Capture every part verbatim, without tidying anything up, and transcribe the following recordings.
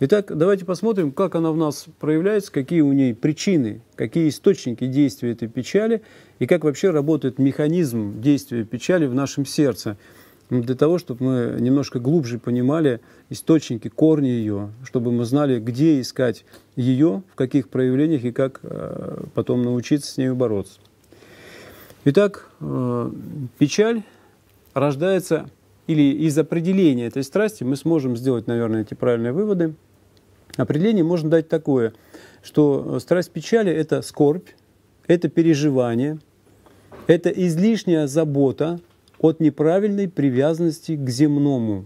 Итак, давайте посмотрим, как она в нас проявляется, какие у ней причины, какие источники действия этой печали и как вообще работает механизм действия печали в нашем сердце. Для того, чтобы мы немножко глубже понимали источники, корни ее, чтобы мы знали, где искать ее, в каких проявлениях и как э, потом научиться с ней бороться. Итак, э, печаль рождается, или из определения этой страсти мы сможем сделать, наверное, эти правильные выводы. Определение можно дать такое, что страсть печали – это скорбь, это переживание, это излишняя забота от неправильной привязанности к земному.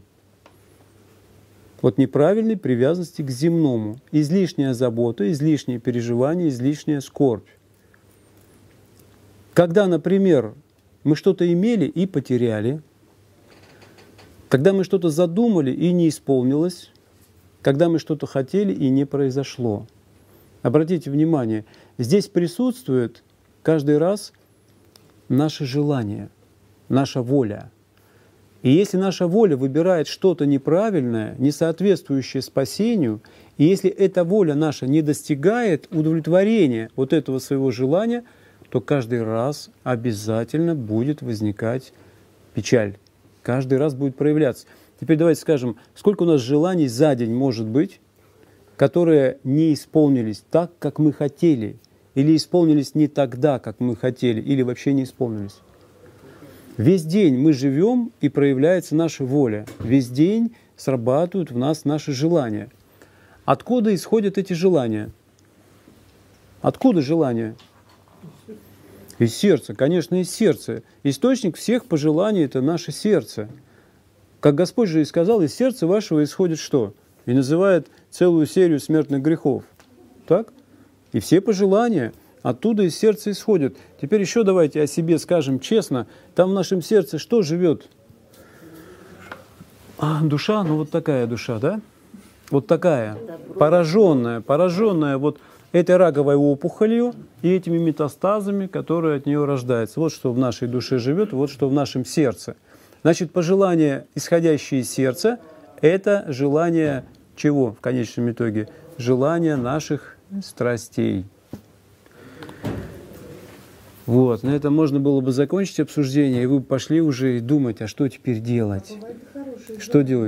От неправильной привязанности к земному. Излишняя забота, излишнее переживание, излишняя скорбь. Когда, например, мы что-то имели и потеряли, когда мы что-то задумали и не исполнилось, когда мы что-то хотели и не произошло. Обратите внимание, здесь присутствует каждый раз наше желание, наша воля. И если наша воля выбирает что-то неправильное, не соответствующее спасению, и если эта воля наша не достигает удовлетворения вот этого своего желания, то каждый раз обязательно будет возникать печаль. Каждый раз будет проявляться. Теперь давайте скажем, сколько у нас желаний за день может быть, которые не исполнились так, как мы хотели, или исполнились не тогда, как мы хотели, или вообще не исполнились. Весь день мы живем, и проявляется наша воля. Весь день срабатывают в нас наши желания. Откуда исходят эти желания? Откуда желания? Из сердца, конечно, из сердца. Источник всех пожеланий – это наше сердце. Как Господь же и сказал, из сердца вашего исходит что? И называет целую серию смертных грехов. Так? И все пожелания оттуда из сердца исходят. Теперь еще давайте о себе скажем честно. Там в нашем сердце что живет? А, душа, ну вот такая душа, да? Вот такая, пораженная, пораженная вот этой раковой опухолью и этими метастазами, которые от нее рождаются. Вот что в нашей душе живет, вот что в нашем сердце. Значит, пожелания, исходящие из сердца, это желание чего в конечном итоге? Желание наших страстей. Вот, на этом можно было бы закончить обсуждение, и вы пошли уже думать, а что теперь делать? Что делать?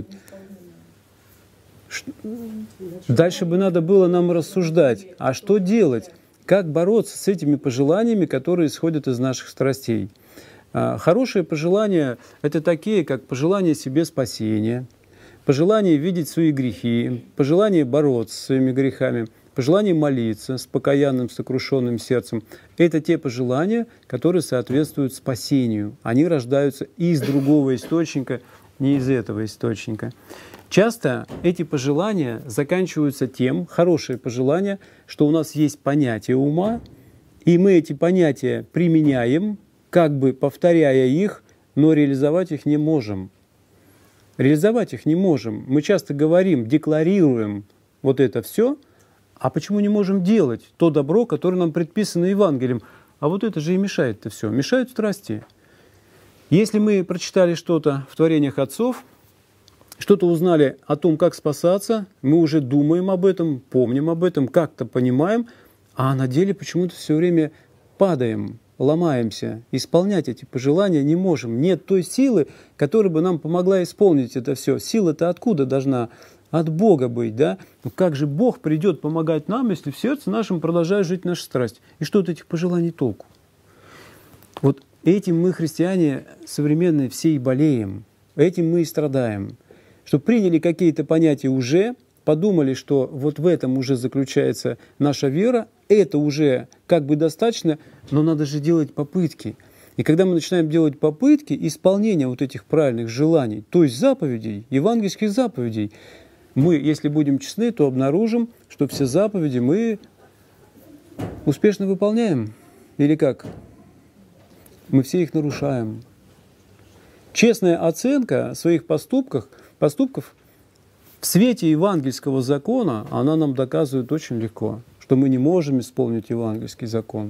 Дальше бы надо было нам рассуждать, а что делать? Как бороться с этими пожеланиями, которые исходят из наших страстей? Хорошие пожелания – это такие, как пожелание себе спасения, пожелание видеть свои грехи, пожелание бороться с своими грехами, пожелание молиться с покаянным, сокрушенным сердцем. Это те пожелания, которые соответствуют спасению. Они рождаются из другого источника, не из этого источника. Часто эти пожелания заканчиваются тем, хорошие пожелания, что у нас есть понятие ума, и мы эти понятия применяем, как бы повторяя их, но реализовать их не можем. Реализовать их не можем. Мы часто говорим, декларируем вот это все, а почему не можем делать то добро, которое нам предписано Евангелием? А вот это же и мешает-то все. Мешают страсти. Если мы прочитали что-то в творениях отцов, что-то узнали о том, как спасаться, мы уже думаем об этом, помним об этом, как-то понимаем, а на деле почему-то все время падаем, ломаемся, исполнять эти пожелания не можем. Нет той силы, которая бы нам помогла исполнить это все. Сила-то откуда должна? От Бога быть, да? Но как же Бог придет помогать нам, если в сердце нашем продолжает жить наша страсть? И что от этих пожеланий толку? Вот этим мы, христиане современные, все и болеем, этим мы и страдаем. Что приняли какие-то понятия уже, подумали, что вот в этом уже заключается наша вера, это уже как бы достаточно, но надо же делать попытки. И когда мы начинаем делать попытки исполнения вот этих правильных желаний, то есть заповедей, евангельских заповедей, мы, если будем честны, то обнаружим, что все заповеди мы успешно выполняем. Или как? Мы все их нарушаем. Честная оценка своих поступков, поступков в свете евангельского закона, она нам доказывает очень легко, что мы не можем исполнить евангельский закон.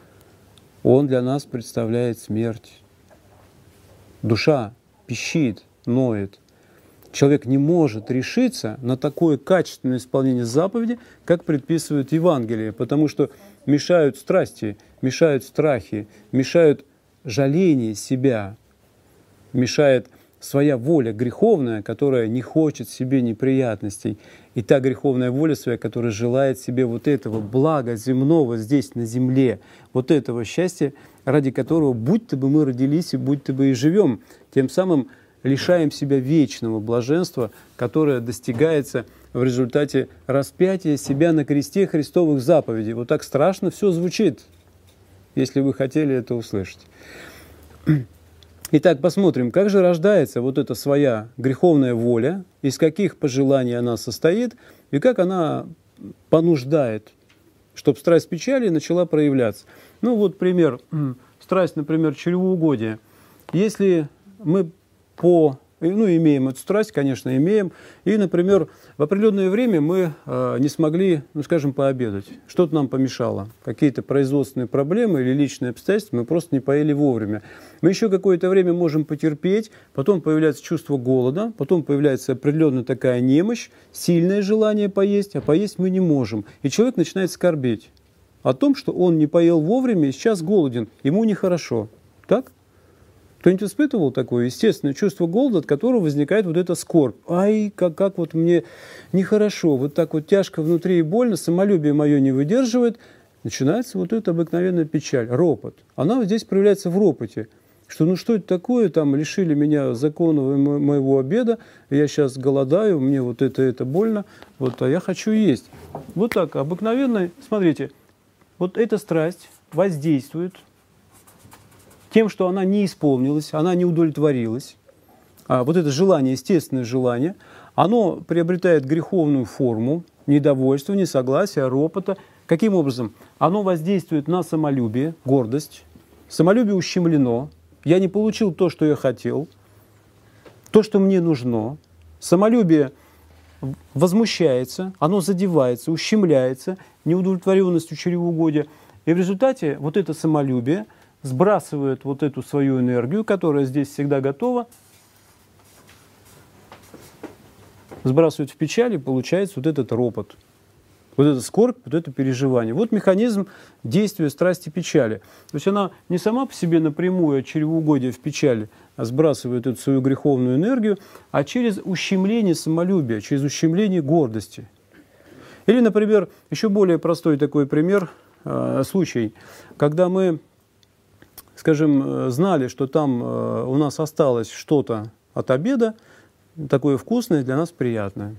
Он для нас представляет смерть. Душа пищит, ноет. Человек не может решиться на такое качественное исполнение заповеди, как предписывает Евангелие, потому что мешают страсти, мешают страхи, мешают жаление себя, мешает своя воля греховная, которая не хочет себе неприятностей, и та греховная воля своя, которая желает себе вот этого блага земного здесь на земле, вот этого счастья, ради которого будь-то бы мы родились и будь-то бы и живем, тем самым лишаем себя вечного блаженства, которое достигается в результате распятия себя на кресте Христовых заповедей. Вот так страшно все звучит, если вы хотели это услышать. Итак, посмотрим, как же рождается вот эта своя греховная воля, из каких пожеланий она состоит и как она понуждает, чтобы страсть печали начала проявляться. Ну вот пример, страсть, например, чревоугодия. Если мы по, ну, имеем эту страсть, конечно, имеем, и, например, в определенное время мы э, не смогли, ну, скажем, пообедать, что-то нам помешало, какие-то производственные проблемы или личные обстоятельства, мы просто не поели вовремя. Мы еще какое-то время можем потерпеть, потом появляется чувство голода, потом появляется определенная такая немощь, сильное желание поесть, а поесть мы не можем. И человек начинает скорбеть о том, что он не поел вовремя и сейчас голоден, ему нехорошо. Так? Кто-нибудь испытывал такое естественное чувство голода, от которого возникает вот эта скорбь? Ай, как, как вот мне нехорошо, вот так вот тяжко внутри и больно, самолюбие мое не выдерживает. Начинается вот эта обыкновенная печаль, ропот. Она вот здесь проявляется в ропоте. Что ну что это такое, там лишили меня законного моего обеда, я сейчас голодаю, мне вот это, это больно, вот, а я хочу есть. Вот так, обыкновенно, смотрите, вот эта страсть воздействует тем, что она не исполнилась, она не удовлетворилась. А вот это желание, естественное желание, оно приобретает греховную форму, недовольства, несогласия, ропота. Каким образом? Оно воздействует на самолюбие, гордость. Самолюбие ущемлено. Я не получил то, что я хотел, то, что мне нужно. Самолюбие возмущается, оно задевается, ущемляется неудовлетворенностью чревоугодия. И в результате вот это самолюбие сбрасывает вот эту свою энергию, которая здесь всегда готова, сбрасывает в печаль, и получается вот этот ропот, вот эта скорбь, вот это переживание. Вот механизм действия страсти печали. То есть она не сама по себе напрямую от чревоугодия в печали сбрасывает эту свою греховную энергию, а через ущемление самолюбия, через ущемление гордости. Или, например, еще более простой такой пример, э, случай, когда мы, скажем, знали, что там э, у нас осталось что-то от обеда, такое вкусное, для нас приятное.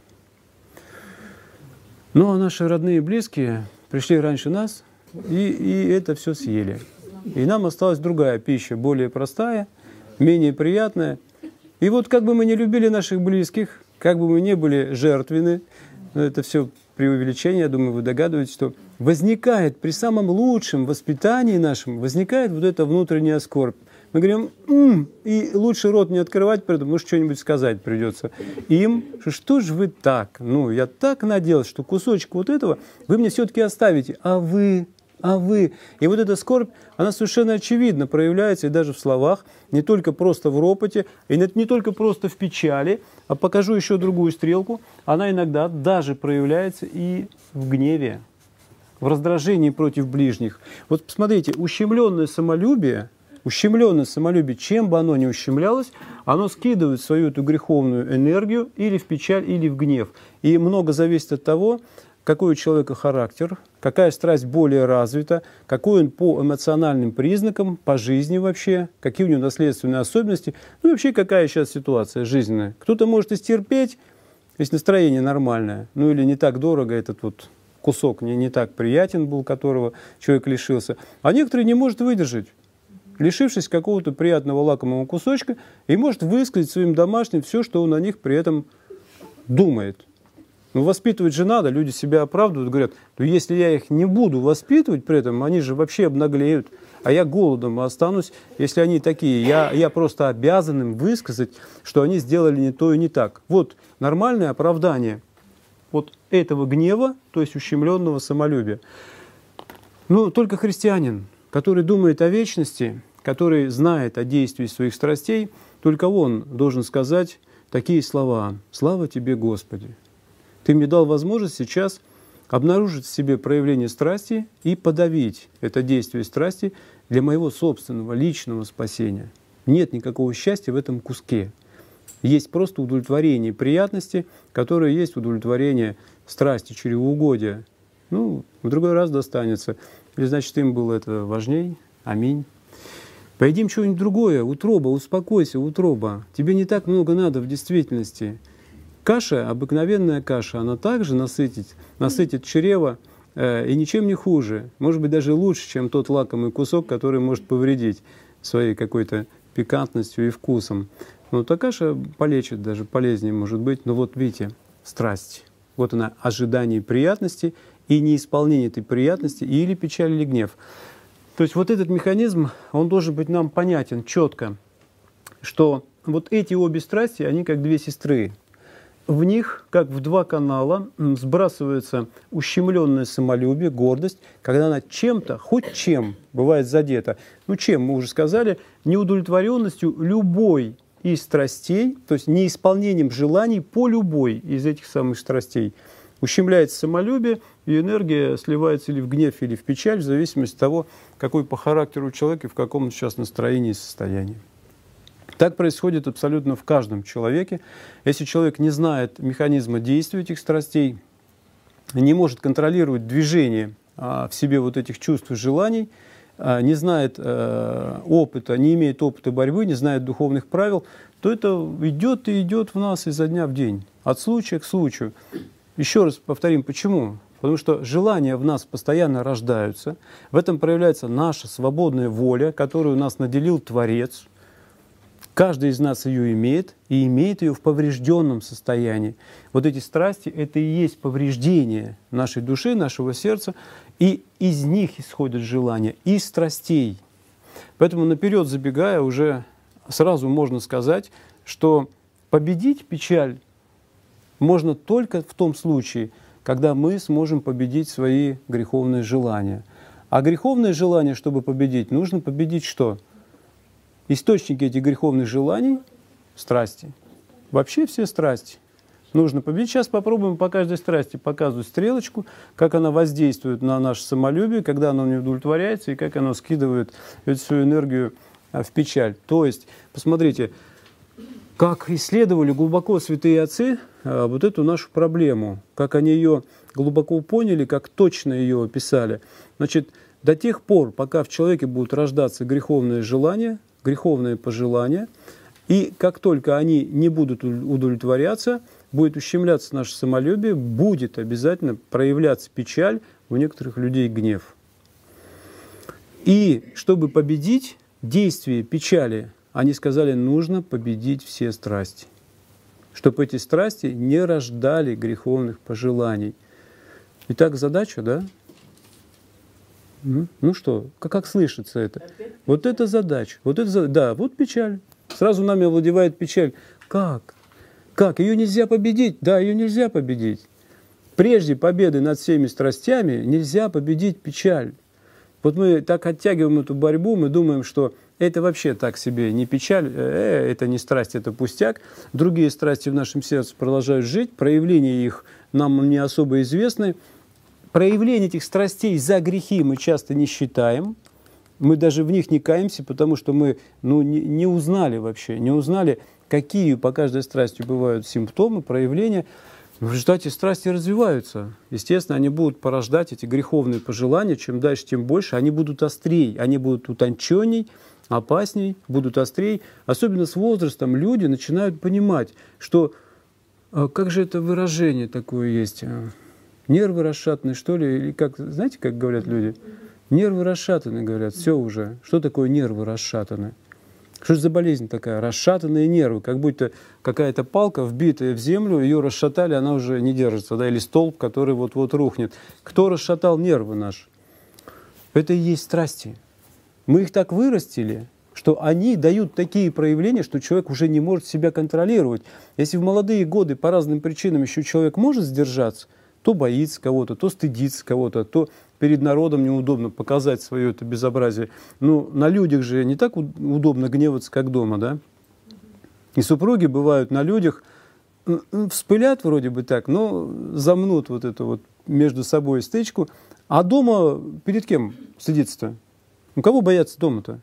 Ну, а наши родные и близкие пришли раньше нас и, и это все съели. И нам осталась другая пища, более простая, менее приятная. И вот как бы мы не любили наших близких, как бы мы не были жертвенны, это все преувеличение, я думаю, вы догадываетесь, что возникает при самом лучшем воспитании нашем, возникает вот эта внутренняя скорбь. Мы говорим, м-м", и лучше рот не открывать, потому что что-нибудь сказать придется им, что что же вы так, ну, я так надеялся, что кусочек вот этого вы мне все-таки оставите, а вы, а вы. И вот эта скорбь, она совершенно очевидно проявляется и даже в словах, не только просто в ропоте, и не только просто в печали, а покажу еще другую стрелку, она иногда даже проявляется и в гневе, в раздражении против ближних. Вот посмотрите, ущемленное самолюбие, ущемленное самолюбие, чем бы оно ни ущемлялось, оно скидывает свою эту греховную энергию или в печаль, или в гнев. И много зависит от того, какой у человека характер, какая страсть более развита, какой он по эмоциональным признакам, по жизни вообще, какие у него наследственные особенности, ну и вообще какая сейчас ситуация жизненная. Кто-то может истерпеть, если настроение нормальное, ну или не так дорого этот вот кусок, не, не так приятен был, которого человек лишился, а некоторые не может выдержать, лишившись какого-то приятного лакомого кусочка, и может высказать своим домашним все, что он о них при этом думает. Но воспитывать же надо, люди себя оправдывают, говорят, ну если я их не буду воспитывать при этом, они же вообще обнаглеют, а я голодом останусь, если они такие. Я, я просто обязан им высказать, что они сделали не то и не так. Вот нормальное оправдание вот этого гнева, то есть ущемленного самолюбия. Но только христианин, который думает о вечности, который знает о действии своих страстей, только он должен сказать такие слова: «Слава Тебе, Господи! Ты мне дал возможность сейчас обнаружить в себе проявление страсти и подавить это действие страсти для моего собственного личного спасения». Нет никакого счастья в этом куске. Есть просто удовлетворение приятности, которое есть удовлетворение страсти, чревоугодия. Ну, в другой раз достанется. Или, значит, им было это важней. Аминь. Поедим что-нибудь другое. Утроба, успокойся, утроба. Тебе не так много надо в действительности. Каша, обыкновенная каша, она также насытит, насытит чрево э, и ничем не хуже. Может быть, даже лучше, чем тот лакомый кусок, который может повредить своей какой-то пикантностью и вкусом. Но та каша полечит, даже полезнее может быть. Но вот видите, страсть. Вот она, ожидание приятности и неисполнение этой приятности, или печаль, или гнев. То есть вот этот механизм, он должен быть нам понятен четко, что вот эти обе страсти, они как две сестры. В них, как в два канала, сбрасывается ущемленное самолюбие, гордость, когда она чем-то, хоть чем, бывает задета. Ну чем, мы уже сказали, неудовлетворенностью любой из страстей, то есть неисполнением желаний по любой из этих самых страстей. Ущемляется самолюбие, и энергия сливается или в гнев, или в печаль, в зависимости от того, какой по характеру человек и в каком он сейчас настроении и состоянии. Так происходит абсолютно в каждом человеке. Если человек не знает механизма действия этих страстей, не может контролировать движение а, в себе вот этих чувств и желаний, а, не знает а, опыта, не имеет опыта борьбы, не знает духовных правил, то это идет и идет в нас изо дня в день, от случая к случаю. Еще раз повторим, почему? Потому что желания в нас постоянно рождаются, в этом проявляется наша свободная воля, которую нас наделил Творец. Каждый из нас ее имеет, и имеет ее в поврежденном состоянии. Вот эти страсти — это и есть повреждение нашей души, нашего сердца, и из них исходят желания, из страстей. Поэтому наперед забегая, уже сразу можно сказать, что победить печаль можно только в том случае, когда мы сможем победить свои греховные желания. А греховные желания, чтобы победить, нужно победить что? Источники этих греховных желаний – страсти. Вообще все страсти нужно победить. Сейчас попробуем по каждой страсти показывать стрелочку, как она воздействует на наше самолюбие, когда оно не удовлетворяется, и как оно скидывает эту свою энергию в печаль. То есть, посмотрите, как исследовали глубоко святые отцы вот эту нашу проблему, как они ее глубоко поняли, как точно ее описали. Значит, до тех пор, пока в человеке будут рождаться греховные желания, греховные пожелания, и как только они не будут удовлетворяться, будет ущемляться наше самолюбие, будет обязательно проявляться печаль, у некоторых людей гнев. И чтобы победить действие печали, они сказали, нужно победить все страсти, чтобы эти страсти не рождали греховных пожеланий. Итак, задача, да? Ну что, как, как слышится это? Вот это задача. Вот это, да, вот печаль. Сразу нами овладевает печаль. Как? Как? Ее нельзя победить? Да, ее нельзя победить. Прежде победы над всеми страстями нельзя победить печаль. Вот мы так оттягиваем эту борьбу, мы думаем, что это вообще так себе не печаль, э, это не страсть, это пустяк. Другие страсти в нашем сердце продолжают жить, проявления их нам не особо известны. Проявление этих страстей за грехи мы часто не считаем, мы даже в них не каемся, потому что мы ну, не, не узнали вообще, не узнали, какие по каждой страсти бывают симптомы, проявления. В результате страсти развиваются. Естественно, они будут порождать эти греховные пожелания, чем дальше, тем больше. Они будут острей, они будут утонченней, опасней, будут острей. Особенно с возрастом люди начинают понимать, что, как же это выражение такое есть, нервы расшатаны, что ли, или как, знаете, как говорят люди? Нервы расшатаны, говорят, все уже. Что такое нервы расшатаны? Что же за болезнь такая? Расшатанные нервы, как будто какая-то палка, вбитая в землю, ее расшатали, она уже не держится, да, или столб, который вот-вот рухнет. Кто расшатал нервы наши? Это и есть страсти. Мы их так вырастили, что они дают такие проявления, что человек уже не может себя контролировать. Если в молодые годы по разным причинам еще человек может сдержаться, то боится кого-то, то стыдится кого-то, то перед народом неудобно показать свое это безобразие. Ну, на людях же не так удобно гневаться, как дома, да? И супруги бывают на людях, вспылят вроде бы так, но замнут вот эту вот между собой стычку. А дома перед кем сидится-то? Ну, кого бояться дома-то?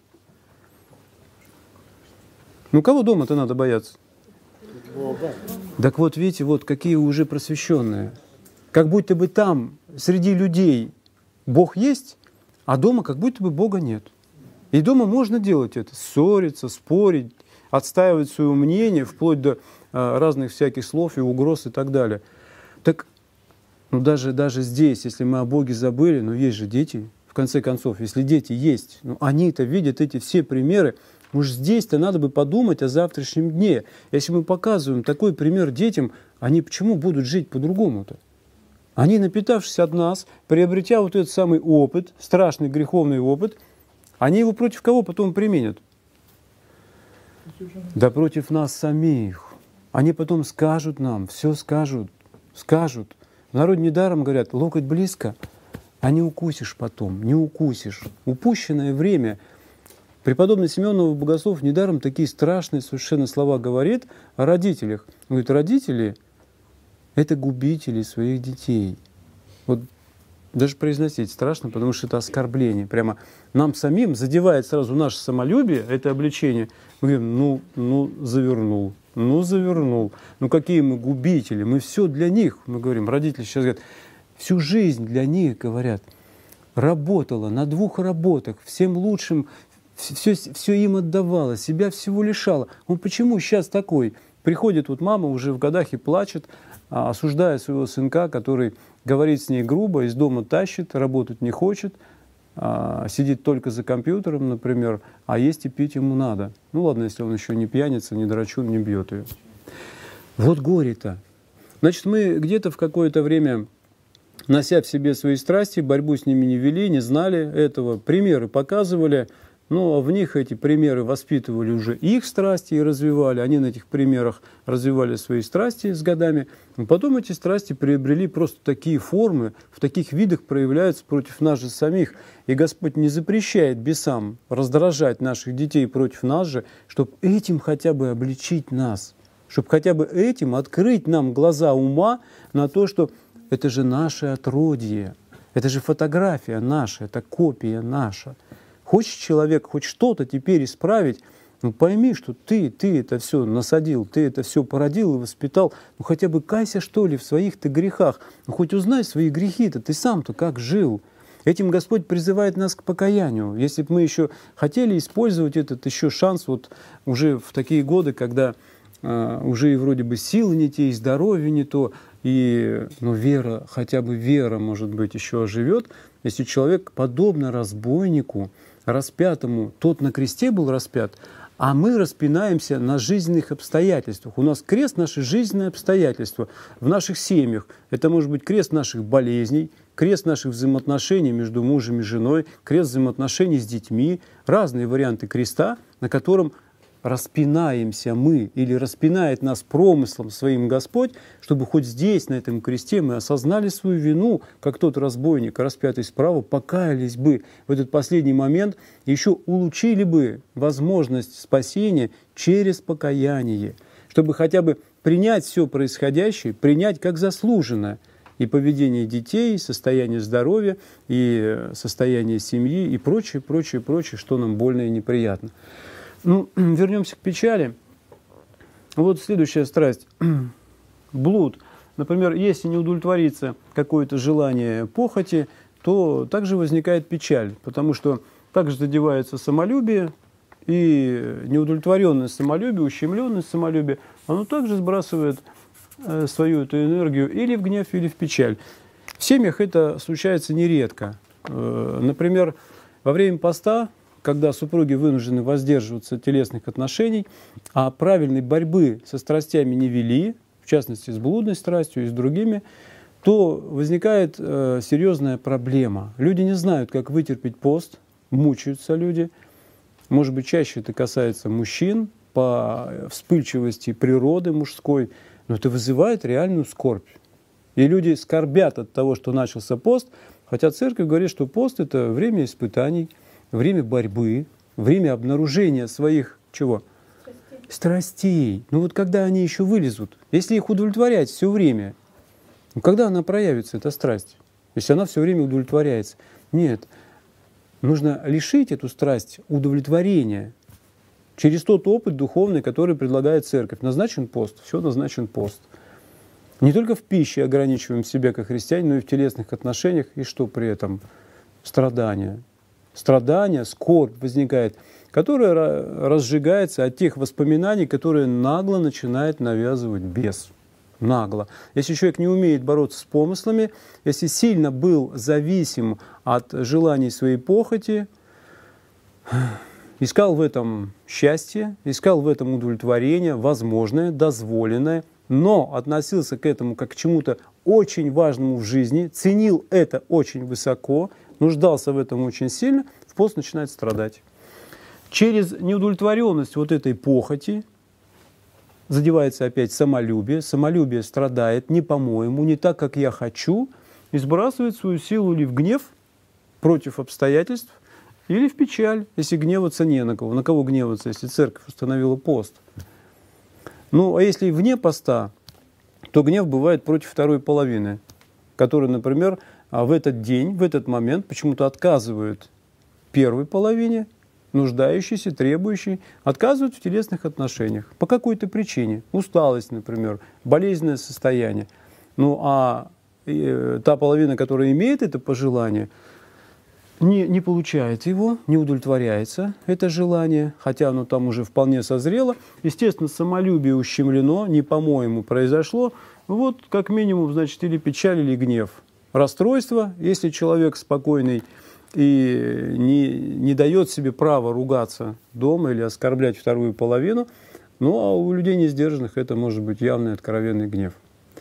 Ну, кого дома-то надо бояться? Бога. Так вот, видите, вот какие уже просвещенные. Как будто бы там, среди людей, Бог есть, а дома как будто бы Бога нет. И дома можно делать это, ссориться, спорить, отстаивать свое мнение, вплоть до а, разных всяких слов и угроз и так далее. Так, ну даже, даже здесь, если мы о Боге забыли, но есть же дети, в конце концов, если дети есть, ну, они-то видят эти все примеры, уж здесь-то надо бы подумать о завтрашнем дне. Если мы показываем такой пример детям, они почему будут жить по-другому-то? Они, напитавшись от нас, приобретя вот этот самый опыт, страшный греховный опыт, они его против кого потом применят? Да против нас самих. Они потом скажут нам, все скажут, скажут. В народе недаром говорят, локоть близко, а не укусишь потом, не укусишь. Упущенное время. Преподобный Симеон Новый Богослов недаром такие страшные совершенно слова говорит о родителях. Он говорит, родители – это губители своих детей. Вот даже произносить страшно, потому что это оскорбление. Прямо нам самим задевает сразу наше самолюбие, это обличение. Мы говорим, ну, ну, завернул, ну, завернул. Ну, какие мы губители, мы все для них. Мы говорим, родители сейчас говорят, всю жизнь для них, говорят, работала на двух работах, всем лучшим, все, все им отдавала, себя всего лишала. Он почему сейчас такой? Приходит вот мама уже в годах и плачет, осуждая своего сынка, который говорит с ней грубо, из дома тащит, работать не хочет, сидит только за компьютером, например, а есть и пить ему надо. Ну ладно, если он еще не пьяница, не драчун, не бьет ее. Вот горе-то. Значит, мы где-то в какое-то время, нося в себе свои страсти, борьбу с ними не вели, не знали этого, примеры показывали, но в них эти примеры воспитывали уже их страсти и развивали. Они на этих примерах развивали свои страсти с годами. Но потом эти страсти приобрели просто такие формы, в таких видах проявляются против нас же самих. И Господь не запрещает бесам раздражать наших детей против нас же, чтобы этим хотя бы обличить нас, чтобы хотя бы этим открыть нам глаза ума на то, что это же наше отродье, это же фотография наша, это копия наша. Хочет человек хоть что-то теперь исправить, ну пойми, что ты, ты это все насадил, ты это все породил и воспитал. Ну хотя бы кайся, что ли, в своих-то грехах. Ну хоть узнай свои грехи-то, ты сам-то как жил. Этим Господь призывает нас к покаянию. Если бы мы еще хотели использовать этот еще шанс вот уже в такие годы, когда э, уже и вроде бы силы не те, и здоровье не то, и ну, вера, хотя бы вера, может быть, еще оживет, если человек, подобно разбойнику, распятому, тот на кресте был распят, а мы распинаемся на жизненных обстоятельствах. У нас крест – наши жизненные обстоятельства. В наших семьях это может быть крест наших болезней, крест наших взаимоотношений между мужем и женой, крест взаимоотношений с детьми, разные варианты креста, на котором распинаемся мы или распинает нас промыслом своим Господь, чтобы хоть здесь, на этом кресте, мы осознали свою вину, как тот разбойник, распятый справа, покаялись бы в этот последний момент, еще улучшили бы возможность спасения через покаяние, чтобы хотя бы принять все происходящее, принять как заслуженное, и поведение детей, и состояние здоровья, и состояние семьи, и прочее, прочее, прочее, что нам больно и неприятно. Ну, вернемся к печали. Вот следующая страсть – блуд. Например, если не удовлетворится какое-то желание похоти, то также возникает печаль, потому что также задевается самолюбие, и неудовлетворенность самолюбия, ущемленность самолюбия, оно также сбрасывает э, свою эту энергию или в гнев, или в печаль. В семьях это случается нередко. Э, например, во время поста, когда супруги вынуждены воздерживаться от телесных отношений, а правильной борьбы со страстями не вели, в частности, с блудной страстью и с другими, то возникает э, серьезная проблема. Люди не знают, как вытерпеть пост, мучаются люди. Может быть, чаще это касается мужчин по вспыльчивости природы мужской, но это вызывает реальную скорбь. И люди скорбят от того, что начался пост, хотя церковь говорит, что пост – это время испытаний, время борьбы, время обнаружения своих чего? страстей. Ну вот когда они еще вылезут, если их удовлетворять все время, ну когда она проявится, эта страсть? Если она все время удовлетворяется. Нет, нужно лишить эту страсть удовлетворения через тот опыт духовный, который предлагает церковь. Назначен пост, все назначен пост. Не только в пище ограничиваем себя как христиане, но и в телесных отношениях. И что при этом? Страдания. Страдания, скорбь возникает, которая разжигается от тех воспоминаний, которые нагло начинает навязывать бес. Нагло. Если человек не умеет бороться с помыслами, если сильно был зависим от желаний своей похоти, искал в этом счастье, искал в этом удовлетворение, возможное, дозволенное, но относился к этому как к чему-то очень важному в жизни, ценил это очень высоко, нуждался в этом очень сильно, в пост начинает страдать. Через неудовлетворенность вот этой похоти задевается опять самолюбие, самолюбие страдает не по-моему, не так, как я хочу, и сбрасывает свою силу или в гнев против обстоятельств, или в печаль, если гневаться не на кого. На кого гневаться, если церковь установила пост? Ну, а если вне поста, то гнев бывает против второй половины, которая, например, в этот день, в этот момент почему-то отказывают первой половине, нуждающейся, требующей, отказывают в телесных отношениях по какой-то причине. Усталость, например, болезненное состояние. Ну, а э, та половина, которая имеет это пожелание, не, не получает его, не удовлетворяется это желание, хотя оно там уже вполне созрело. Естественно, самолюбие ущемлено, не по-моему произошло. Вот как минимум, значит, или печаль, или гнев. Расстройство, если человек спокойный и не, не дает себе права ругаться дома или оскорблять вторую половину, ну а у людей несдержанных это может быть явный откровенный гнев.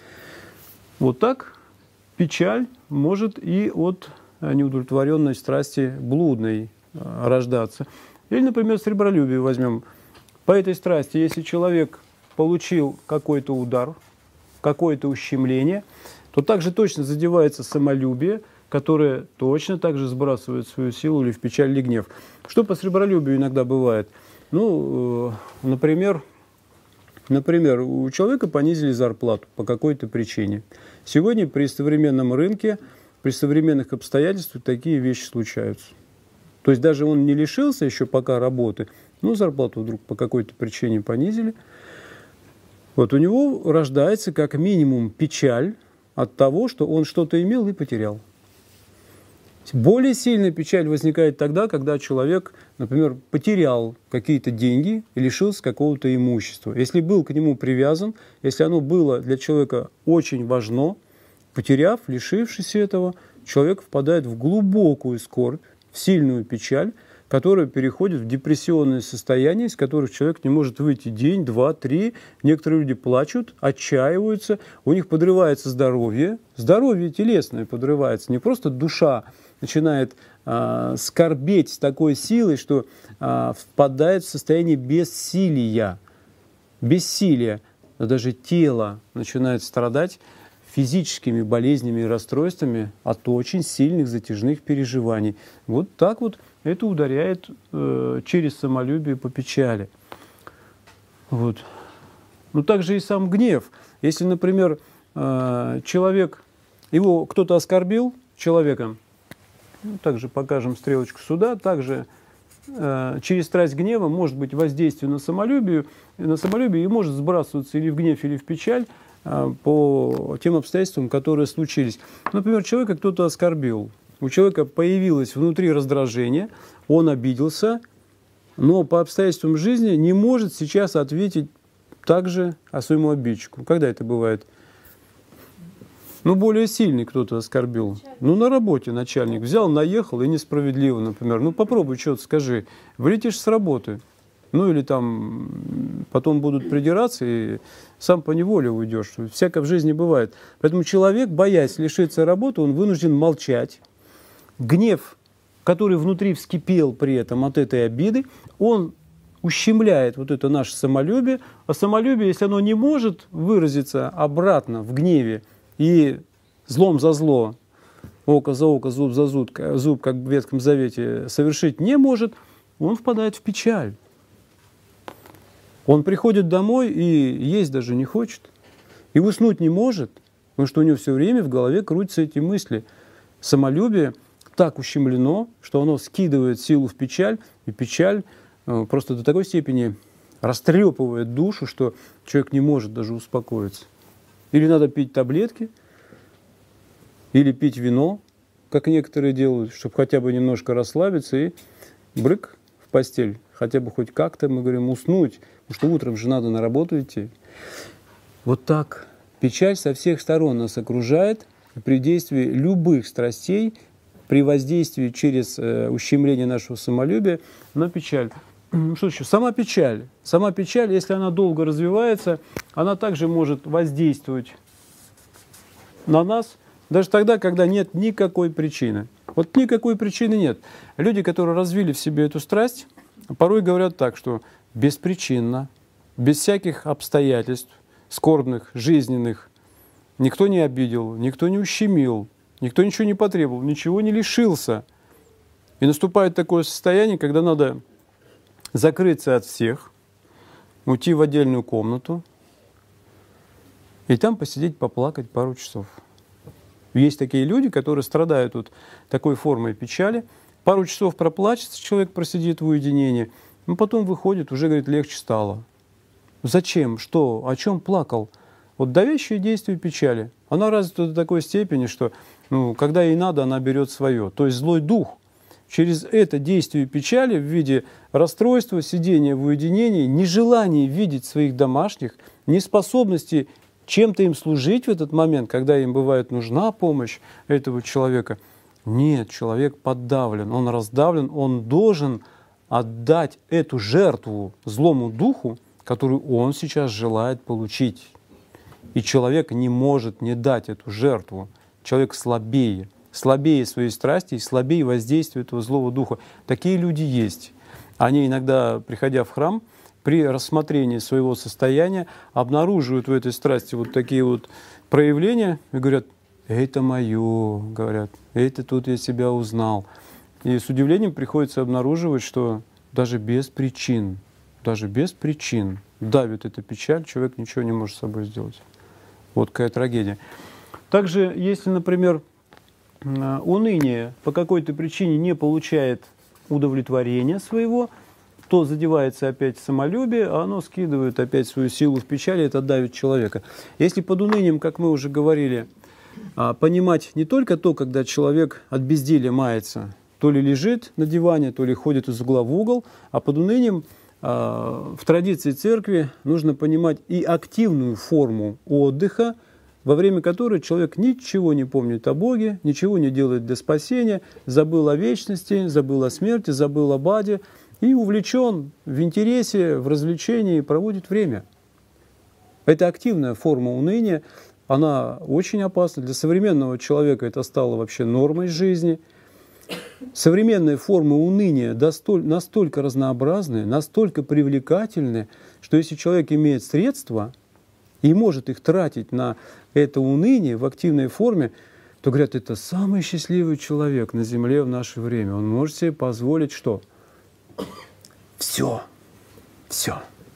Вот так печаль может и от неудовлетворенной страсти блудной рождаться. Или, например, сребролюбие возьмем. По этой страсти, если человек получил какой-то удар, какое-то ущемление, то также точно задевается самолюбие, которое точно так же сбрасывает свою силу или в печаль, или гнев. Что по сребролюбию иногда бывает? Ну, например, например, у человека понизили зарплату по какой-то причине. Сегодня при современном рынке, при современных обстоятельствах такие вещи случаются. То есть даже он не лишился еще пока работы, но зарплату вдруг по какой-то причине понизили. Вот у него рождается как минимум печаль от того, что он что-то имел и потерял. Более сильная печаль возникает тогда, когда человек, например, потерял какие-то деньги и лишился какого-то имущества. Если был к нему привязан, если оно было для человека очень важно, потеряв, лишившись этого, человек впадает в глубокую скорбь, в сильную печаль, которая переходит в депрессионное состояние, из которых человек не может выйти день, два, три. Некоторые люди плачут, отчаиваются, у них подрывается здоровье. Здоровье телесное подрывается, не просто душа начинает а, скорбеть с такой силой, что а, впадает в состояние бессилия. Бессилия. Но даже тело начинает страдать физическими болезнями и расстройствами от очень сильных затяжных переживаний. Вот так вот это ударяет э, через самолюбие по печали. Вот. Ну, также и сам гнев. Если, например, э, человек, его кто-то оскорбил, человека, ну, также покажем стрелочку сюда, также э, через страсть гнева может быть воздействие на самолюбие, на самолюбие и может сбрасываться или в гнев, или в печаль э, по тем обстоятельствам, которые случились. Например, человека кто-то оскорбил. У человека появилось внутри раздражение, он обиделся, но по обстоятельствам жизни не может сейчас ответить также о своему обидчику. Когда это бывает? Ну, более сильный кто-то оскорбил. Ну, на работе начальник взял, наехал и несправедливо, например. Ну, попробуй что-то скажи. Вылетишь с работы. Ну, или там потом будут придираться, и сам поневоле уйдешь. Всякое в жизни бывает. Поэтому человек, боясь лишиться работы, он вынужден молчать. Гнев, который внутри вскипел при этом от этой обиды, он ущемляет вот это наше самолюбие. А самолюбие, если оно не может выразиться обратно в гневе и злом за зло, око за око, зуб за зуб, зуб, как в Ветхом Завете, совершить не может, он впадает в печаль. Он приходит домой и есть даже не хочет. И уснуть не может, потому что у него все время в голове крутятся эти мысли. Самолюбие так ущемлено, что оно скидывает силу в печаль, и печаль э, просто до такой степени растрепывает душу, что человек не может даже успокоиться. Или надо пить таблетки, или пить вино, как некоторые делают, чтобы хотя бы немножко расслабиться и брык в постель, хотя бы хоть как-то, мы говорим, уснуть, потому что утром же надо на работу идти. Вот так печаль со всех сторон нас окружает при действии любых страстей, при воздействии через э, ущемление нашего самолюбия на печаль. Что еще? Сама печаль. Сама печаль, если она долго развивается, она также может воздействовать на нас, даже тогда, когда нет никакой причины. Вот никакой причины нет. Люди, которые развили в себе эту страсть, порой говорят так, что беспричинно, без всяких обстоятельств, скорбных, жизненных, никто не обидел, никто не ущемил, никто ничего не потребовал, ничего не лишился. И наступает такое состояние, когда надо закрыться от всех, уйти в отдельную комнату и там посидеть, поплакать пару часов. Есть такие люди, которые страдают вот такой формой печали. Пару часов проплачется, человек просидит в уединении, но потом выходит, уже, говорит, легче стало. Зачем? Что? О чем плакал? Вот давящее действие печали. Она развита до такой степени, что ну, когда ей надо, она берет свое. То есть злой дух через это действие печали в виде расстройства, сидения в уединении, нежелания видеть своих домашних, неспособности чем-то им служить в этот момент, когда им бывает нужна помощь этого человека. Нет, человек подавлен, он раздавлен, он должен отдать эту жертву злому духу, которую он сейчас желает получить. И человек не может не дать эту жертву. Человек слабее, слабее своей страсти и слабее воздействия этого злого духа. Такие люди есть. Они иногда, приходя в храм, при рассмотрении своего состояния обнаруживают в этой страсти вот такие вот проявления и говорят: это мое, говорят, это тут я себя узнал. И с удивлением приходится обнаруживать, что даже без причин, даже без причин давит эта печаль, человек ничего не может с собой сделать. Вот какая трагедия. Также, если, например, уныние по какой-то причине не получает удовлетворения своего, то задевается опять самолюбие, а оно скидывает опять свою силу в печали, это давит человека. Если под унынием, как мы уже говорили, понимать не только то, когда человек от безделья мается, то ли лежит на диване, то ли ходит из угла в угол, а под унынием в традиции церкви нужно понимать и активную форму отдыха, во время которой человек ничего не помнит о Боге, ничего не делает для спасения, забыл о вечности, забыл о смерти, забыл об аде, и увлечен в интересе, в развлечении, проводит время. Это активная форма уныния, она очень опасна. Для современного человека это стало вообще нормой жизни. Современные формы уныния настолько разнообразны, настолько привлекательны, что если человек имеет средства и может их тратить на это уныние в активной форме, то, говорят, это самый счастливый человек на земле в наше время. Он может себе позволить что? Все, все.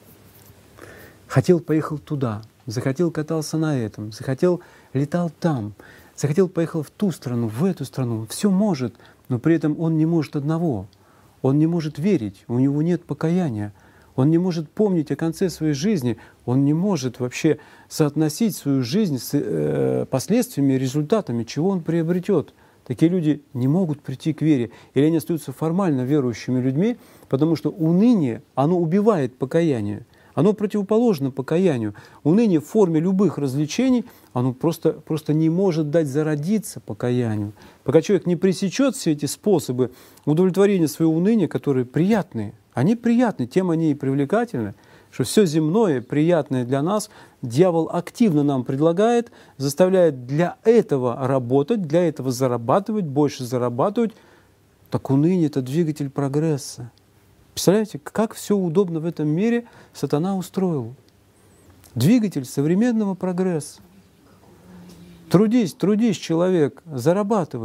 Хотел, поехал туда, захотел, катался на этом, захотел, летал там, захотел, поехал в ту страну, в эту страну. Все может, но при этом он не может одного. Он не может верить, у него нет покаяния. Он не может помнить о конце своей жизни, он не может вообще соотносить свою жизнь с э, последствиями, результатами, чего он приобретет. Такие люди не могут прийти к вере, или они остаются формально верующими людьми, потому что уныние, оно убивает покаяние. Оно противоположно покаянию. Уныние в форме любых развлечений, оно просто, просто не может дать зародиться покаянию. Пока человек не пресечет все эти способы удовлетворения своего уныния, которые приятные, они приятны, тем они и привлекательны, что все земное, приятное для нас, дьявол активно нам предлагает, заставляет для этого работать, для этого зарабатывать, больше зарабатывать. Так уныние – это двигатель прогресса. Представляете, как все удобно в этом мире сатана устроил. Двигатель современного прогресса. Трудись, трудись, человек, зарабатывай.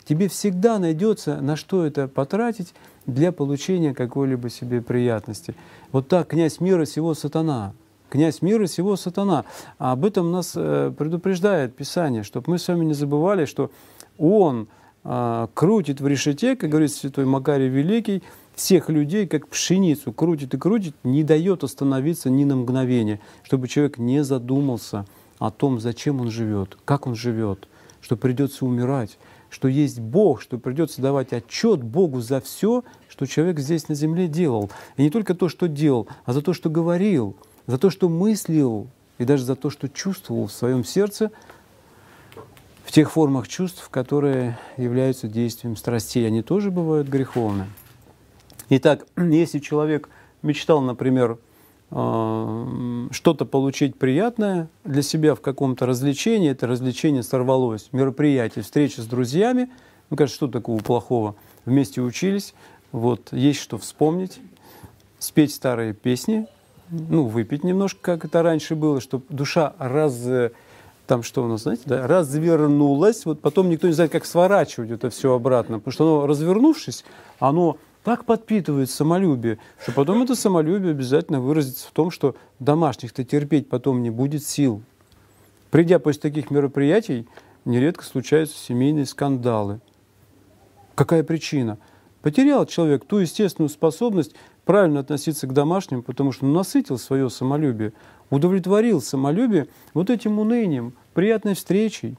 тебе всегда найдется, на что это потратить для получения какой-либо себе приятности. Вот так князь мира сего сатана. Князь мира сего сатана. А об этом нас предупреждает Писание, чтобы мы с вами не забывали, что он а, крутит в решете, как говорит святой Макарий Великий, всех людей, как пшеницу, крутит и крутит, не дает остановиться ни на мгновение, чтобы человек не задумался о том, зачем он живет, как он живет, что придется умирать, что есть Бог, что придется давать отчет Богу за все, что человек здесь на земле делал. И не только то, что делал, а за то, что говорил, за то, что мыслил, и даже за то, что чувствовал в своем сердце, в тех формах чувств, которые являются действием страстей. Они тоже бывают греховны. Итак, если человек мечтал, например, что-то получить приятное для себя в каком-то развлечении, это развлечение сорвалось, мероприятие, встреча с друзьями, ну, конечно, что такого плохого? Вместе учились, вот, есть что вспомнить, спеть старые песни, ну, выпить немножко, как это раньше было, чтобы душа раз, там что у нас, знаете, да, развернулась, вот потом никто не знает, как сворачивать это все обратно, потому что оно, развернувшись, оно так подпитывает самолюбие, что потом это самолюбие обязательно выразится в том, что домашних-то терпеть потом не будет сил. Придя после таких мероприятий, нередко случаются семейные скандалы. Какая причина? Потерял человек ту естественную способность правильно относиться к домашним, потому что насытил свое самолюбие, удовлетворил самолюбие вот этим унынием, приятной встречей.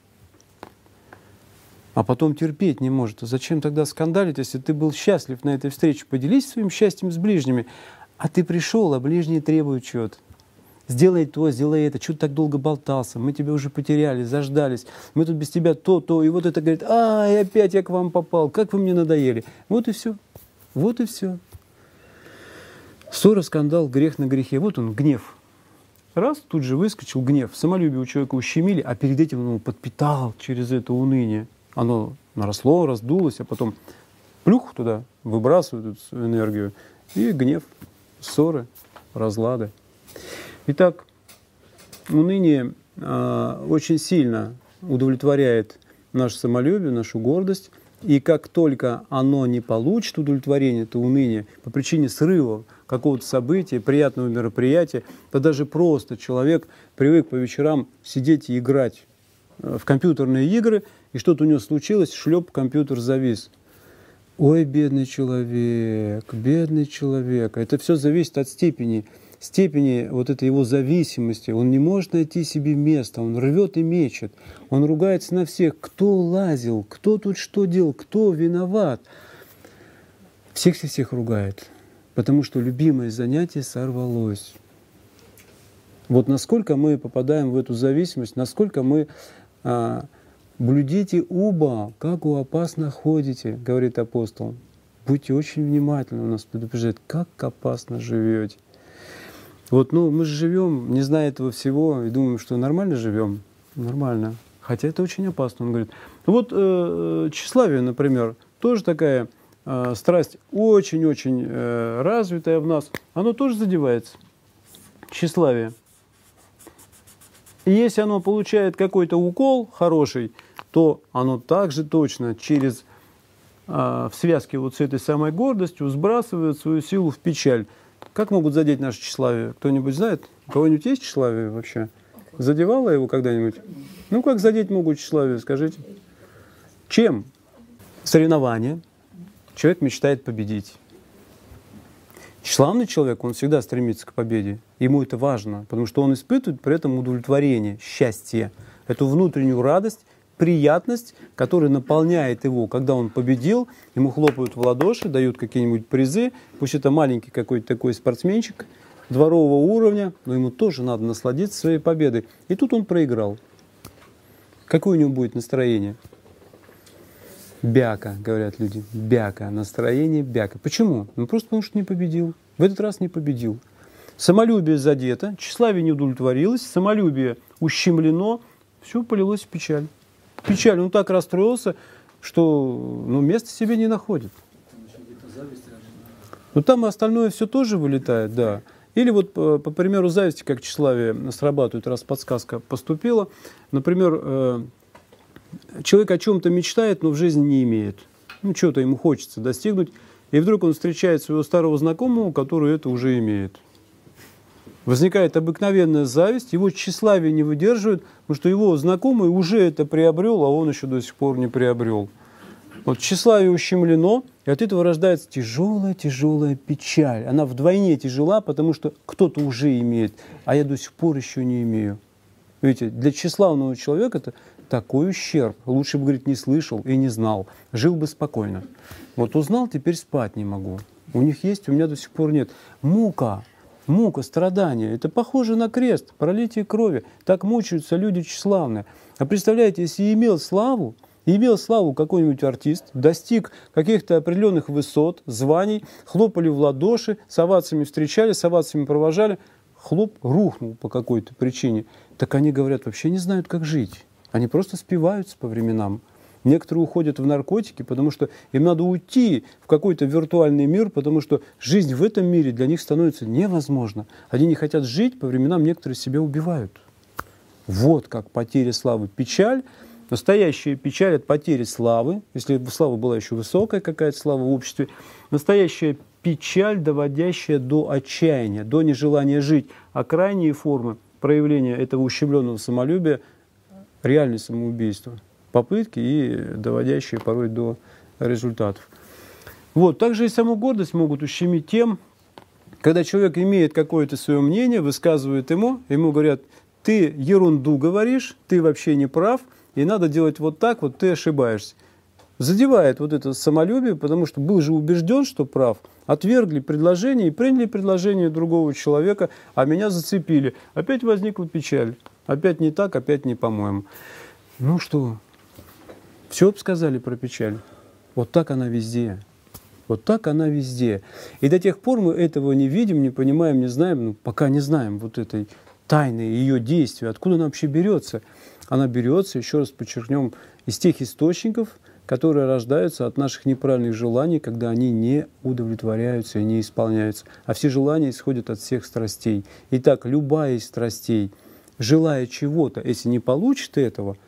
А потом терпеть не может. А зачем тогда скандалить, если ты был счастлив на этой встрече? Поделись своим счастьем с ближними. А ты пришел, а ближние требуют чего-то. Сделай то, сделай это. Чего ты так долго болтался? Мы тебя уже потеряли, заждались. Мы тут без тебя то, то. И вот это говорит, а, и опять я к вам попал. Как вы мне надоели. Вот и все. Вот и все. Ссора, скандал, грех на грехе. Вот он, гнев. Раз, тут же выскочил гнев. Самолюбие у человека ущемили, а перед этим он его подпитал через это уныние. Оно наросло, раздулось, а потом плюх туда, выбрасывают эту энергию. И гнев, ссоры, разлады. Итак, уныние э, очень сильно удовлетворяет наше самолюбие, нашу гордость. И как только оно не получит удовлетворение, это уныние, по причине срыва какого-то события, приятного мероприятия, то даже просто человек привык по вечерам сидеть и играть в компьютерные игры, и что-то у него случилось, шлеп, компьютер завис. Ой, бедный человек, бедный человек. Это все зависит от степени, степени вот этой его зависимости. Он не может найти себе места, он рвет и мечет. Он ругается на всех, кто лазил, кто тут что делал, кто виноват. Всех-всех ругает, потому что любимое занятие сорвалось. Вот насколько мы попадаем в эту зависимость, насколько мы... А, «Блюдите уба, как у опасно ходите», — говорит апостол. Будьте очень внимательны, он нас предупреждает, как опасно живете. Вот, ну, мы же живем, не зная этого всего, и думаем, что нормально живем. Нормально. Хотя это очень опасно, он говорит. Вот э, тщеславие, например, тоже такая э, страсть очень-очень э, развитая в нас, оно тоже задевается. Тщеславие. И если оно получает какой-то укол хороший, то оно также точно через, а, в связке вот с этой самой гордостью сбрасывает свою силу в печаль. Как могут задеть наше тщеславие? Кто-нибудь знает? У кого-нибудь есть тщеславие вообще? Задевало его когда-нибудь? Ну, как задеть могут тщеславие, скажите? Чем? Соревнования. Человек мечтает победить. Тщеславный человек, он всегда стремится к победе. Ему это важно, потому что он испытывает при этом удовлетворение, счастье, эту внутреннюю радость, приятность, которая наполняет его, когда он победил, ему хлопают в ладоши, дают какие-нибудь призы, пусть это маленький какой-то такой спортсменчик дворового уровня, но ему тоже надо насладиться своей победой. И тут он проиграл. Какое у него будет настроение? Бяка, говорят люди, бяка, настроение бяка. Почему? Ну просто потому что не победил. В этот раз не победил. Самолюбие задето, тщеславие не удовлетворилось, самолюбие ущемлено, все полилось в печаль. Печаль, он так расстроился, что ну, места себе не находит. Но там остальное все тоже вылетает, да. Или вот по, по примеру зависти, как тщеславие срабатывает, раз подсказка поступила. Например, э, человек о чем-то мечтает, но в жизни не имеет. Ну, что-то ему хочется достигнуть, и вдруг он встречает своего старого знакомого, который это уже имеет. Возникает обыкновенная зависть, его тщеславие не выдерживает, потому что его знакомый уже это приобрел, а он еще до сих пор не приобрел. Вот тщеславие ущемлено, и от этого рождается тяжелая-тяжелая печаль. Она вдвойне тяжела, потому что кто-то уже имеет, а я до сих пор еще не имею. Видите, для тщеславного человека это такой ущерб. Лучше бы, говорит, не слышал и не знал. Жил бы спокойно. Вот узнал, теперь спать не могу. У них есть, у меня до сих пор нет. Мука. Мука, страдания. Это похоже на крест, пролитие крови. Так мучаются люди тщеславные. А представляете, если имел славу, имел славу какой-нибудь артист, достиг каких-то определенных высот, званий, хлопали в ладоши, с овациями встречали, с овациями провожали, хлоп, рухнул по какой-то причине. Так они, говорят, вообще не знают, как жить. Они просто спиваются по временам. Некоторые уходят в наркотики, потому что им надо уйти в какой-то виртуальный мир, потому что жизнь в этом мире для них становится невозможна. Они не хотят жить, по временам некоторые себя убивают. Вот как потеря славы. Печаль, настоящая печаль от потери славы, если бы слава была еще высокая какая-то слава в обществе, настоящая печаль, доводящая до отчаяния, до нежелания жить. А крайние формы проявления этого ущемленного самолюбия – реальное самоубийство. Попытки и доводящие порой до результатов. Вот. Также и саму гордость могут ущемить тем, когда человек имеет какое-то свое мнение, высказывает ему, ему говорят, ты ерунду говоришь, ты вообще не прав, и надо делать вот так, вот ты ошибаешься. Задевает вот это самолюбие, потому что был же убежден, что прав, отвергли предложение и приняли предложение другого человека, а меня зацепили. Опять возникла печаль. Опять не так, опять не по-моему. Ну что... Все сказали про печаль. Вот так она везде. Вот так она везде. И до тех пор мы этого не видим, не понимаем, не знаем, ну, пока не знаем вот этой тайны, ее действия, откуда она вообще берется. Она берется, еще раз подчеркнем, из тех источников, которые рождаются от наших неправильных желаний, когда они не удовлетворяются и не исполняются. А все желания исходят от всех страстей. Итак, любая из страстей, желая чего-то, если не получит этого,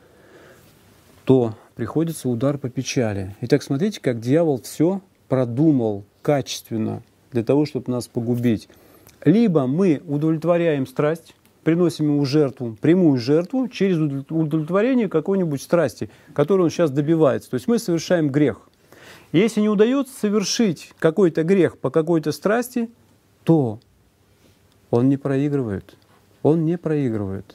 то приходится удар по печали. Итак, смотрите, как дьявол все продумал качественно для того, чтобы нас погубить. Либо мы удовлетворяем страсть, приносим ему жертву, прямую жертву, через удовлетворение какой-нибудь страсти, которую он сейчас добивается. То есть мы совершаем грех. И если не удается совершить какой-то грех по какой-то страсти, то он не проигрывает. Он не проигрывает.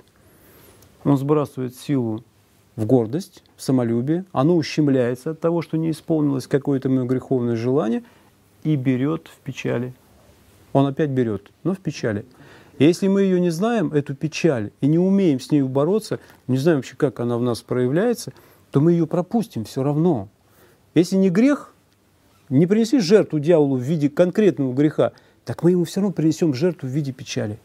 Он сбрасывает силу в гордость, в самолюбие, оно ущемляется от того, что не исполнилось какое-то мое греховное желание, и берет в печали. Он опять берет, но в печали. И если мы ее не знаем, эту печаль, и не умеем с ней бороться, не знаем вообще, как она в нас проявляется, то мы ее пропустим все равно. Если не грех, не принеси жертву дьяволу в виде конкретного греха, так мы ему все равно принесем жертву в виде печали.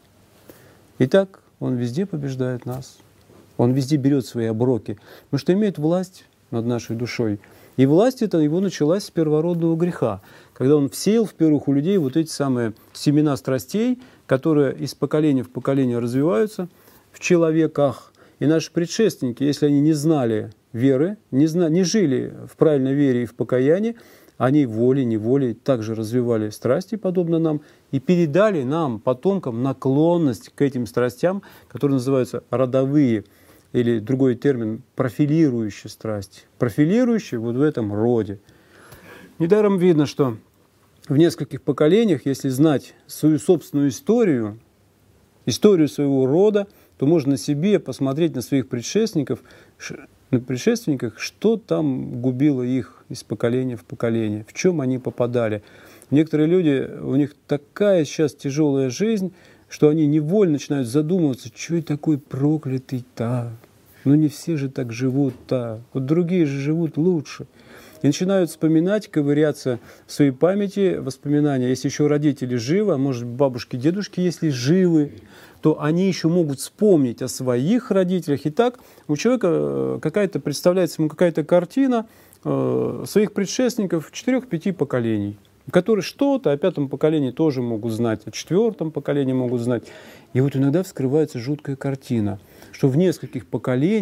Итак, он везде побеждает нас. Он везде берет свои оброки, потому что имеет власть над нашей душой. И власть эта его началась с первородного греха, когда он всеял в первых у людей вот эти самые семена страстей, которые из поколения в поколение развиваются в человеках. И наши предшественники, если они не знали веры, не, зна, не жили в правильной вере и в покаянии, они волей-неволей также развивали страсти, подобно нам, и передали нам, потомкам, наклонность к этим страстям, которые называются родовые, или другой термин, профилирующие страсти. Профилирующие вот в этом роде. Недаром видно, что в нескольких поколениях, если знать свою собственную историю, историю своего рода, то можно на себе посмотреть на своих предшественников, на предшественниках, что там губило их из поколения в поколение, в чем они попадали. Некоторые люди, у них такая сейчас тяжелая жизнь, что они невольно начинают задумываться, что я такой проклятый-то, ну не все же так живут-то, вот другие же живут лучше. И начинают вспоминать, ковыряться в своей памяти, воспоминания. Если еще родители живы, а может бабушки, дедушки, если живы, то они еще могут вспомнить о своих родителях. И так у человека какая-то, представляется ему какая-то картина э, своих предшественников четырех-пяти поколений, которые что-то о пятом поколении тоже могут знать, о четвертом поколении могут знать. И вот иногда вскрывается жуткая картина, что в нескольких поколениях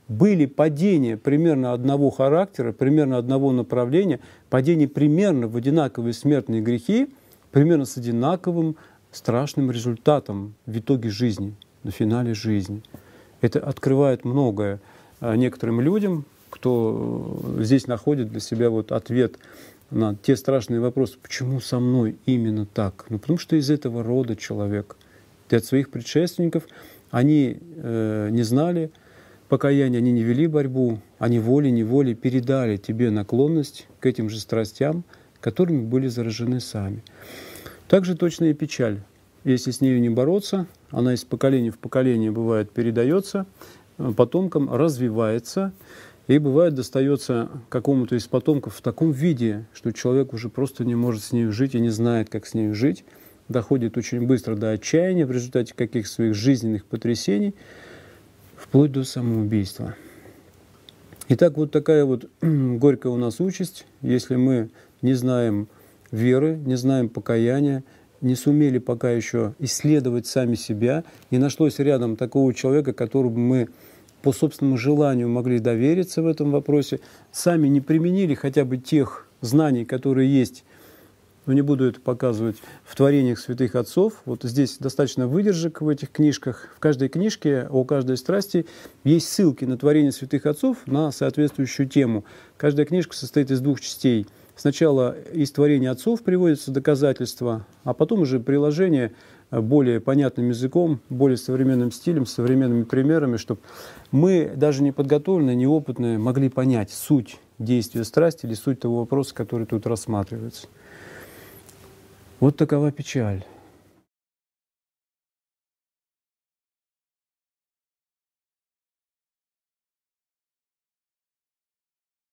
были падения примерно одного характера, примерно одного направления, падения примерно в одинаковые смертные грехи, примерно с одинаковым страшным результатом в итоге жизни, на финале жизни. Это открывает многое некоторым людям, кто здесь находит для себя вот ответ на те страшные вопросы, почему со мной именно так? Ну, потому что из этого рода человек. И от своих предшественников они э, не знали покаяния, они не вели борьбу, они волей-неволей передали тебе наклонность к этим же страстям, которыми были заражены сами. Также точно и печаль. Если с нею не бороться, она из поколения в поколение бывает передается потомкам, развивается, и бывает достается какому-то из потомков в таком виде, что человек уже просто не может с нею жить и не знает, как с нею жить, доходит очень быстро до отчаяния в результате каких-то своих жизненных потрясений, вплоть до самоубийства. Итак, вот такая вот горькая у нас участь, если мы не знаем веры, не знаем покаяния, не сумели пока еще исследовать сами себя, не нашлось рядом такого человека, которому мы по собственному желанию могли довериться в этом вопросе, сами не применили хотя бы тех знаний, которые есть, но не буду это показывать, в творениях святых отцов. Вот здесь достаточно выдержек в этих книжках. В каждой книжке о каждой страсти есть ссылки на творения святых отцов на соответствующую тему. Каждая книжка состоит из двух частей. Сначала из творения отцов приводятся доказательства, а потом уже приложение более понятным языком, более современным стилем, с современными примерами, чтобы мы, даже неподготовленные, неопытные, могли понять суть действия страсти или суть того вопроса, который тут рассматривается. Вот такова печаль.